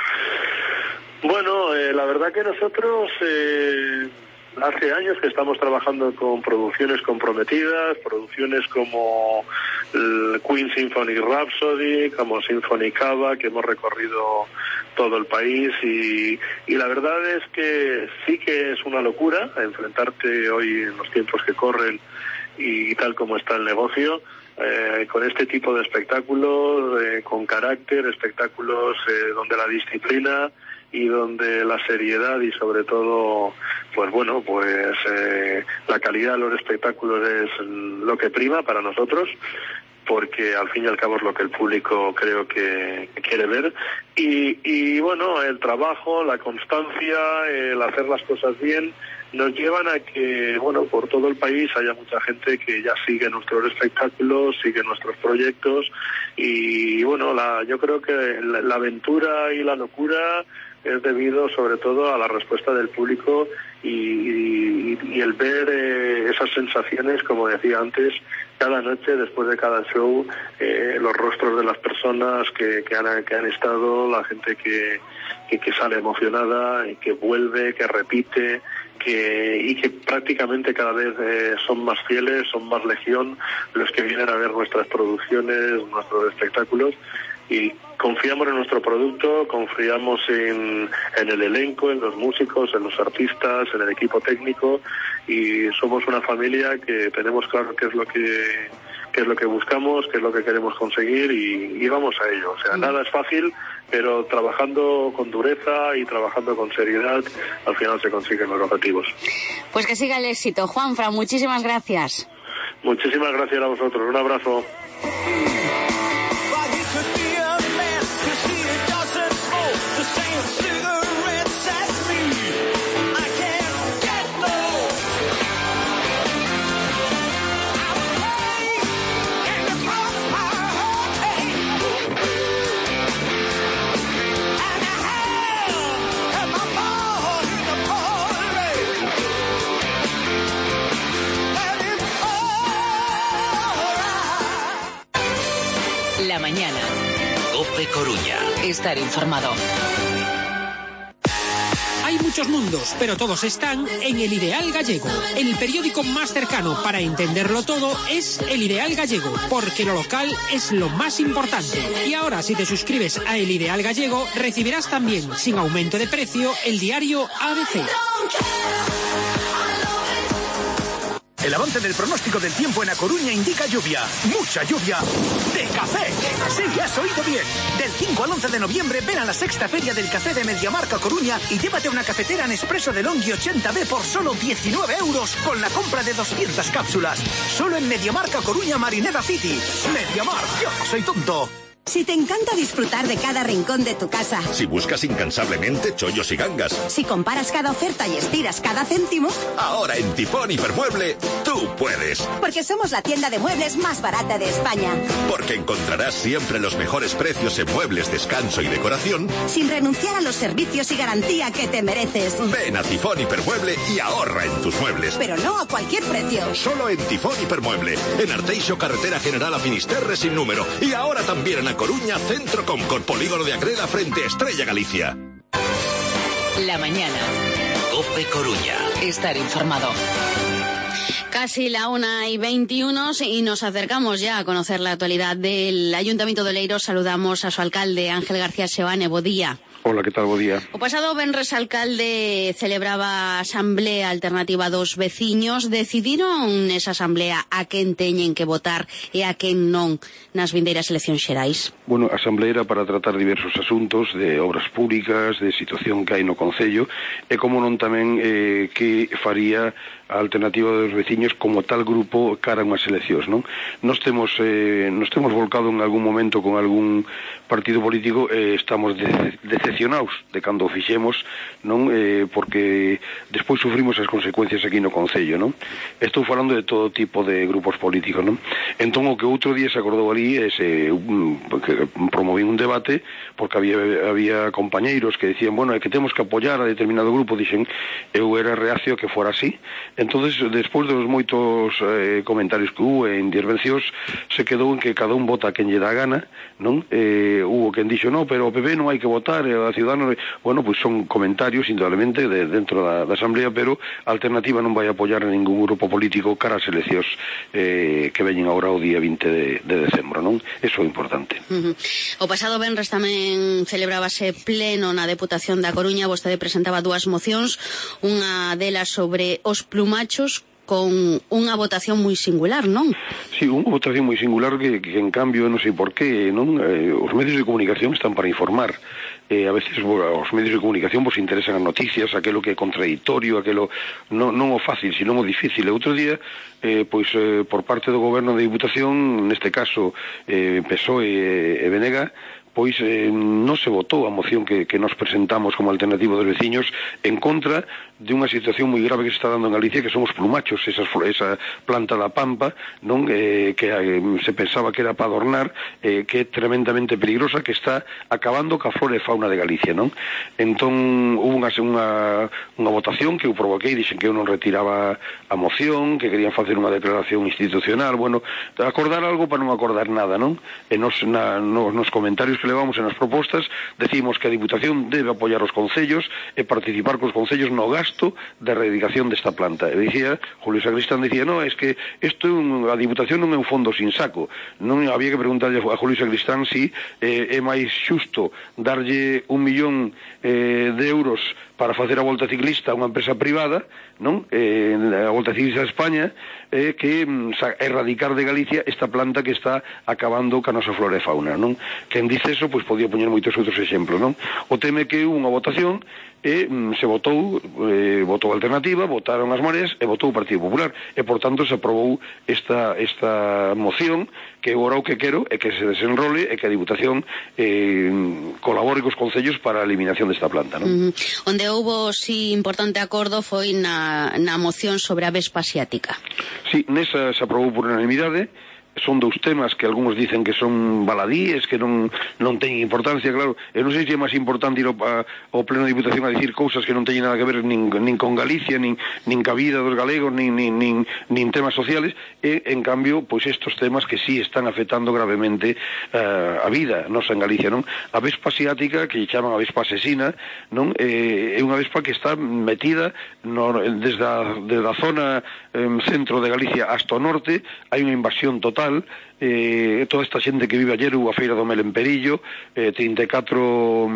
Bueno, eh, la verdad que nosotros... Eh... Hace años que estamos trabajando con producciones comprometidas, producciones como el Queen Symphony Rhapsody, como Symphony Cava, que hemos recorrido todo el país y, y la verdad es que sí que es una locura enfrentarte hoy en los tiempos que corren y tal como está el negocio, eh, con este tipo de espectáculos, eh, con carácter, espectáculos eh, donde la disciplina y donde la seriedad y sobre todo, pues bueno, pues eh, la calidad de los espectáculos es lo que prima para nosotros, porque al fin y al cabo es lo que el público creo que, que quiere ver. Y, y bueno, el trabajo, la constancia, el hacer las cosas bien, nos llevan a que, bueno, por todo el país haya mucha gente que ya sigue nuestros espectáculos, sigue nuestros proyectos y, bueno, la, yo creo que la, la aventura y la locura es debido sobre todo a la respuesta del público y, y, y el ver eh, esas sensaciones, como decía antes, cada noche, después de cada show, eh, los rostros de las personas que, que, han, que han estado, la gente que, que, que sale emocionada y que vuelve, que repite, que y que prácticamente cada vez eh, son más fieles, son más legión los que vienen a ver nuestras producciones, nuestros espectáculos. Y confiamos en nuestro producto, confiamos en, en el elenco, en los músicos, en los artistas, en el equipo técnico y somos una familia que tenemos claro qué es lo que qué es lo que buscamos, qué es lo que queremos conseguir y, y vamos a ello. O sea, nada es fácil, pero trabajando con dureza y trabajando con seriedad, al final se consiguen los objetivos. Pues que siga el éxito. Juanfran, muchísimas gracias. Muchísimas gracias a vosotros. Un abrazo. La mañana. COPE Coruña. Estar informado. Hay muchos mundos, pero todos están en El Ideal Gallego. El periódico más cercano para entenderlo todo es El Ideal Gallego, porque lo local es lo más importante. Y ahora, si te suscribes a El Ideal Gallego, recibirás también, sin aumento de precio, el diario A B C. El avance del pronóstico del tiempo en A Coruña indica lluvia, mucha lluvia, de café. Sí, has oído bien. Del cinco al once de noviembre ven a la sexta feria del café de Mediamarca Coruña y llévate una cafetera Nespresso de Longhi ochenta B por solo diecinueve euros con la compra de doscientas cápsulas. Solo en Mediamarca Coruña Marineda City. Mediamar, yo no soy tonto. Si te encanta disfrutar de cada rincón de tu casa. Si buscas incansablemente chollos y gangas. Si comparas cada oferta y estiras cada céntimo. Ahora en Tifón Hipermueble, tú puedes. Porque somos la tienda de muebles más barata de España. Porque encontrarás siempre los mejores precios en muebles, descanso y decoración. Sin renunciar a los servicios y garantía que te mereces. Ven a Tifón Hipermueble y ahorra en tus muebles. Pero no a cualquier precio. Solo en Tifón Hipermueble. En Arteixo, carretera general a Finisterre sin número. Y ahora también en A Coruña, Centro Comcor, Polígono de Agreda frente a Estrella Galicia. La mañana. COPE Coruña. Estar informado. Casi la una y veintiuno y nos acercamos ya a conocer la actualidad del Ayuntamiento de Oleiros. Saludamos a su alcalde, Ángel García Sebane. Bo día. Hola, que tal? Bo día. O pasado venres alcalde celebraba Asamblea Alternativa dos veciños. Decidiron nesa asamblea a quen teñen que votar e a quen non nas vindeiras eleccións xerais? Bueno, a asamblea era para tratar diversos asuntos de obras públicas, de situación que hai no Concello e como non tamén eh, que faría a alternativa dos veciños como tal grupo cara a unhas eleccións, non? Nos temos eh, nos temos volcado en algún momento con algún partido político e eh, estamos de, decepcionados de cando o fixemos, non? Eh, porque despois sufrimos as consecuencias aquí no Concello, non? Estou falando de todo tipo de grupos políticos, non? Entón o que outro día se acordou ali é se um, que promovín un debate porque había había compañeiros que decían, bueno, é que temos que apoiar a determinado grupo, dixen, eu era reacio que fora así. Entonces, despois dos moitos eh, comentarios que hubo en intervencións, se quedou en que cada un vota a quen lle dá gana, non? Eh, hubo quen dixo, no, pero o P P non hai que votar, e a Ciudadanos... Bueno, pois pues son comentarios, indudablemente, de, dentro da, da Asamblea, pero a alternativa non vai apoiar a ningún grupo político cara ás eleccións eh, que veñen agora o día vinte de, de decembro, non? Eso é importante. Uh -huh. O pasado venres tamén celebrábase pleno na Deputación da Coruña. Vostede presentaba dúas mocións, unha delas sobre os plumachos, con unha votación moi singular, non? Sí, unha votación moi singular que, que en cambio, non sei por qué, non? Eh, os medios de comunicación están para informar. Eh, a veces os medios de comunicación vos interesan as noticias, aquelo que é contradictorio, aquelo non, non o fácil, sino o difícil. E outro día, eh, pois eh, por parte do Goberno de Diputación, neste caso eh, P S O E e B N G, pois eh, non se votou a moción que, que nos presentamos como alternativa dos veciños en contra de unha situación moi grave que se está dando en Galicia, que son os plumachos, esas, esa planta da pampa, non eh, que eh, se pensaba que era para adornar, eh, que é tremendamente peligrosa, que está acabando ca flora e fauna de Galicia, non? Entón, hubo unha, unha, unha votación que eu provoquei, dixen que eu non retiraba a moción, que querían facer unha declaración institucional, bueno, acordar algo para non acordar nada, non? E nos, na, nos, nos comentarios que levamos en as propostas, decimos que a Diputación debe apoiar os concellos e participar cos concellos no gasto de erradicación desta planta. E dicía, Julio Sacristán dicía, no, es que isto a Diputación non é un fondo sin saco. Non había que preguntarlle a Julio Sacristán si eh, é máis xusto darlle un millón eh, de euros para facer a Volta Ciclista a unha empresa privada, non? Eh, a Volta Ciclista de España, eh, que mm, erradicar de Galicia esta planta que está acabando ca nosa flora e fauna, non? Quen dice eso, pois podía poñer moitos outros exemplos, non? O teme que unha votación e mm, se votou, eh, votou a alternativa, votaron as Mareas e votou o Partido Popular, e por tanto se aprobou esta, esta moción, que agora o que quero é que se desenrole e que a Diputación eh, colabore cos concellos para a eliminación desta planta, non? Uh -huh. Onde houbo, si, importante acordo foi na, na moción sobre a vespa asiática. Sí, nesa se aprobou por unanimidade. Son dous temas que algúns dicen que son baladíes, que non non teñen importancia, claro. Eu non sei se é máis importante ir ao, ao pleno de Diputación a dicir cousas que non teñen nada que ver nin, nin con Galicia, nin, nin ca vida dos galegos, nin, nin, nin, nin temas sociales, e, en cambio, pois estos temas que sí están afectando gravemente uh, a vida nosa en Galicia, non? A vespa asiática, que chaman a vespa asesina, non? Eh, é unha vespa que está metida no, desde, a, desde a zona eh, centro de Galicia hasta o norte, hai unha invasión total. Eh, toda esta xente que vive ayer a Feira do Mel en Perillo, eh, trinta e catro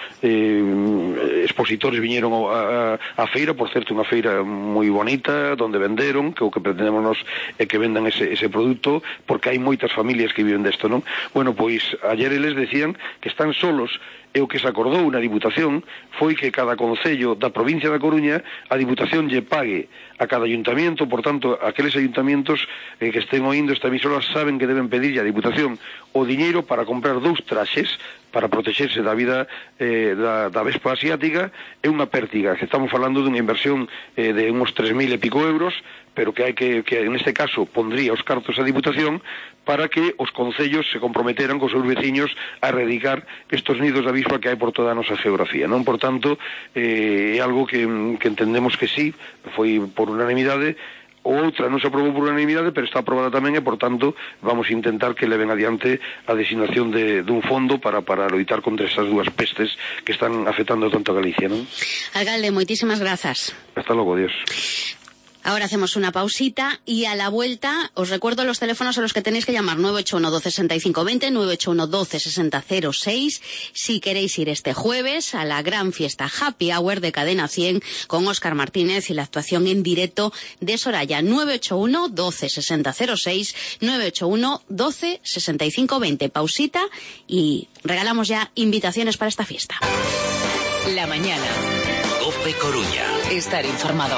eh, expositores viñeron a, a, a feira, por certo unha feira moi bonita, donde venderon, que o que pretendemos nos é que vendan ese, ese produto, porque hai moitas familias que viven desto, non? Bueno, pois ayer eles decían que están solos e o que se acordou na Diputación foi que cada concello da provincia da Coruña a Diputación lle pague a cada ayuntamiento, por tanto, aqueles ayuntamientos eh, que estén oindo esta emisora saben que deben pedirlle a Diputación o diñeiro para comprar dous traxes para protexerse da vida eh, da, da vespa asiática. É unha pértiga, que estamos falando dunha inversión eh, de uns tres mil e pico euros, pero que hai que, que neste caso pondría os cartos a Diputación para que os concellos se comprometeran cos seus veciños a erradicar estos nidos de avispa que hai por toda a nosa geografía, non? Por tanto, eh, é algo que, que entendemos que sí, foi por unanimidade. Outra non se aprobou por unanimidade, pero está aprobada tamén e, por tanto, vamos a intentar que leven adiante a designación de, dun fondo para, para loitar contra estas dúas pestes que están afectando tanto a Galicia, non? Alcalde, moitísimas grazas. Hasta logo, adiós. Ahora hacemos una pausita y a la vuelta os recuerdo los teléfonos a los que tenéis que llamar: nueve ocho uno, doce, sesenta y cinco veinte, nueve ocho uno, doce, sesenta, cero seis, si queréis ir este jueves a la gran fiesta Happy Hour de Cadena cien con Óscar Martínez y la actuación en directo de Soraya. Nueve ocho uno, doce, sesenta, cero seis, nueve ocho uno, doce, sesenta y cinco veinte. Pausita y regalamos ya invitaciones para esta fiesta. La mañana. COPE Coruña. Estar informado.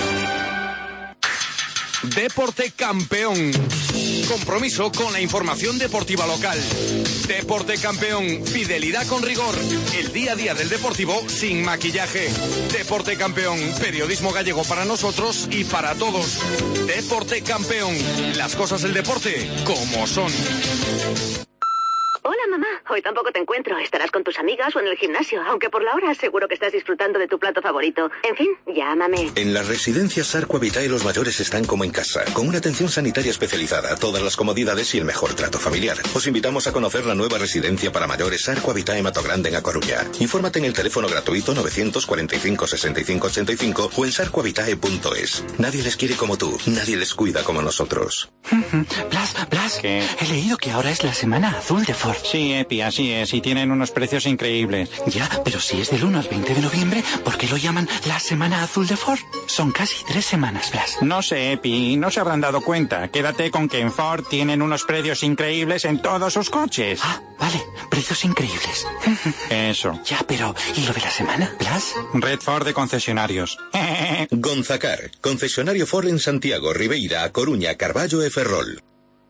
Deporte Campeón. Compromiso con la información deportiva local. Deporte Campeón. Fidelidad con rigor. El día a día del deportivo sin maquillaje. Deporte Campeón. Periodismo gallego para nosotros y para todos. Deporte Campeón. Las cosas del deporte como son. Hola, mamá. Hoy tampoco te encuentro. Estarás con tus amigas o en el gimnasio, aunque por la hora seguro que estás disfrutando de tu plato favorito. En fin, llámame. En las residencias Arqua Vitae los mayores están como en casa, con una atención sanitaria especializada, todas las comodidades y el mejor trato familiar. Os invitamos a conocer la nueva residencia para mayores Arqua Vitae Matogrande en A Coruña. Infórmate en el teléfono gratuito novecientos cuarenta y cinco, sesenta y cinco ochenta y cinco o en sarquavitae punto es. Nadie les quiere como tú, nadie les cuida como nosotros. Blas, Blas, ¿qué? He leído que ahora es la Semana Azul de Ford. Sí, Epi, así es, y tienen unos precios increíbles. Ya, pero si es del uno al veinte de noviembre, ¿por qué lo llaman la Semana Azul de Ford? Son casi tres semanas, Blas. No sé, Epi, no se habrán dado cuenta. Quédate con que en Ford tienen unos precios increíbles en todos sus coches. Ah, vale, precios increíbles. Eso. Ya, pero ¿y lo de la semana, Blas? Red Ford de concesionarios. Gonzacar, concesionario Ford en Santiago, Ribeira, A Coruña, Carballo e Ferrol.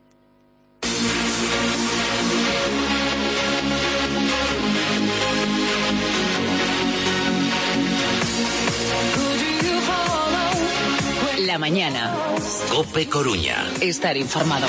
La mañana. COPE Coruña. Estar informado.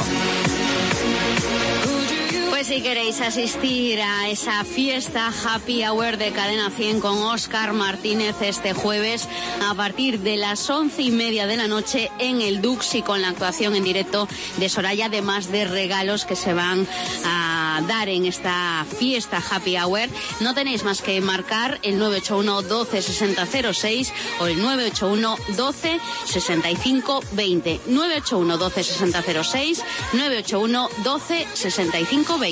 Pues si queréis asistir a esa fiesta Happy Hour de Cadena cien con Óscar Martínez este jueves a partir de las once y media de la noche en el Dux y con la actuación en directo de Soraya, además de regalos que se van a dar en esta fiesta Happy Hour, no tenéis más que marcar el nueve ocho uno, doce, sesenta, cero seis o el nueve ocho uno, doce, sesenta y cinco veinte. nueve ocho uno, doce, sesenta, cero seis, nueve ocho uno, doce, sesenta y cinco veinte.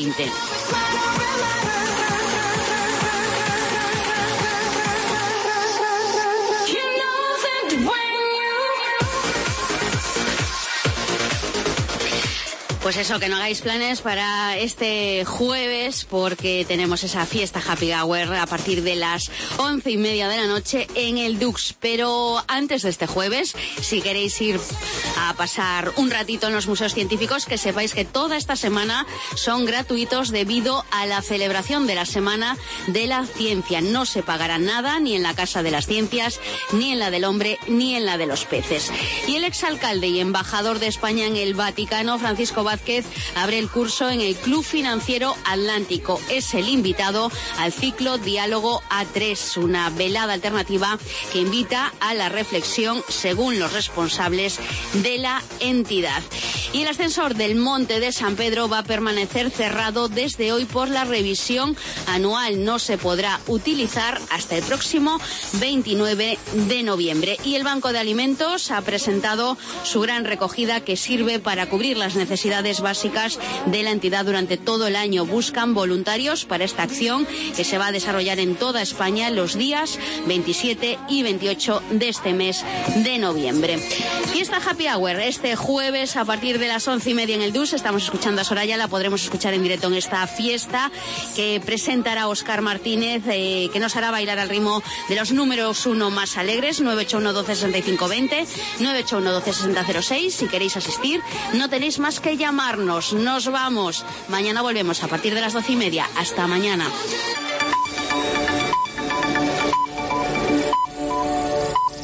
Pues eso, que no hagáis planes para este jueves porque tenemos esa fiesta Happy Hour a partir de las once y media de la noche en el Dux. Pero antes de este jueves, si queréis ir a pasar un ratito en los museos científicos, que sepáis que toda esta semana son gratuitos debido a la celebración de la Semana de la Ciencia. No se pagará nada ni en la Casa de las Ciencias, ni en la del Hombre, ni en la de los Peces. Y el exalcalde y embajador de España en el Vaticano, Francisco Vázquez, abre el curso en el Club Financiero Atlántico. Es el invitado al ciclo Diálogo A tres, una velada alternativa que invita a la reflexión según los responsables de la entidad. Y el ascensor del Monte de San Pedro va a permanecer cerrado desde hoy por la revisión anual. No se podrá utilizar hasta el próximo veintinueve de noviembre. Y el Banco de Alimentos ha presentado su gran recogida que sirve para cubrir las necesidades básicas de la entidad durante todo el año. Buscan voluntarios para esta acción que se va a desarrollar en toda España los días veintisiete y veintiocho de este mes de noviembre. Fiesta Happy Hour este jueves a partir de de las once y media en el D U S. Estamos escuchando a Soraya, la podremos escuchar en directo en esta fiesta que presentará Óscar Martínez, eh, que nos hará bailar al ritmo de los números uno más alegres. Nueve ocho uno doce sesenta y cinco veinte, nueve ocho uno doce sesenta cero seis. Si queréis asistir, no tenéis más que llamarnos. Nos vamos. Mañana volvemos a partir de las doce y media. Hasta mañana.